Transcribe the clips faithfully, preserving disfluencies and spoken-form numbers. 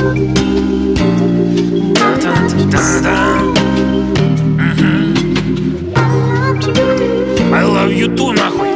I love you too, нахуй.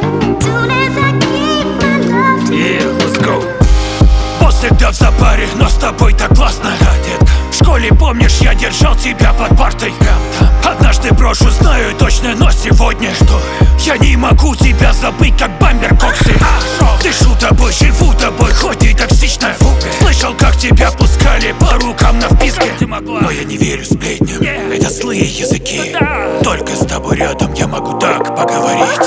Yeah, let's go. Всегда в запаре, но с тобой так классно, да, детка. В школе, помнишь, я держал тебя под партой. Однажды брошу, знаю точно, но сегодня что? Я не могу тебя забыть, как бамбер коксы. Дышу тобой, живу тобой, хоть и токсично. Слышал, как тебя пускали по рукам на вписке. Но я не верю сплетням, это злые языки. Только с тобой рядом я могу так поговорить.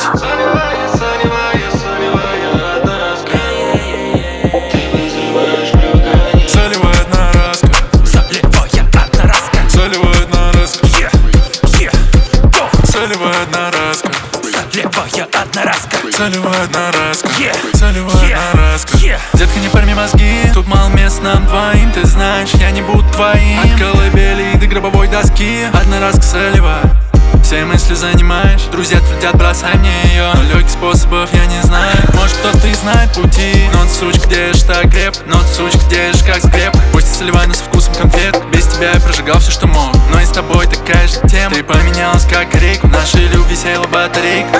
Целевая одноразка, Левая одноразка, целевая одноразка, yeah, целевая yeah, одноразка, yeah. Детка, не порми мозги, тут мало мест нам двоим. Ты знаешь, я не буду твоим. От колыбели до гробовой доски, одноразка целевая. Все мысли занимаешь, друзья твердят, бросай мне ее. Но легких способов я не знаю. Может, кто-то и знает пути. Но ты, сучка, держишь так крепко. Но ты, сучка, держишь как скреп. Пусть целевая, но со вкусом конфет. Без тебя я прожигал все, что мог. Но и с тобой такая же тема. Ты поменялась как рейк. В нашей любви села батарейка.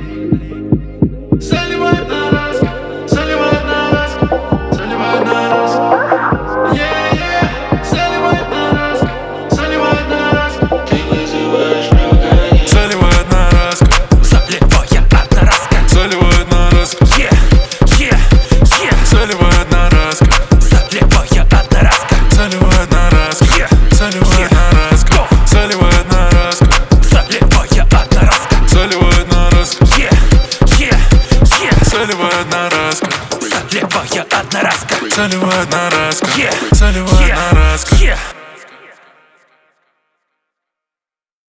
Целевая одноразка, целевая одноразка, целевая одноразка. Yeah, yeah, целевая одноразка, целевая одноразка. Ты вызываешь проgonить. Целевая одноразка, Целевая одноразка, целевая одноразка. yeah, yeah, yeah. Целевая одноразка, Целевая одноразка, целевая одноразка, yeah, целевая одноразка, целевая одноразка, целевая одноразка, целевая одноразка, yeah, yeah, yeah. целевая одноразка, Целевая одноразка, целевая одноразка, yeah, целевая yeah, одноразка. yeah.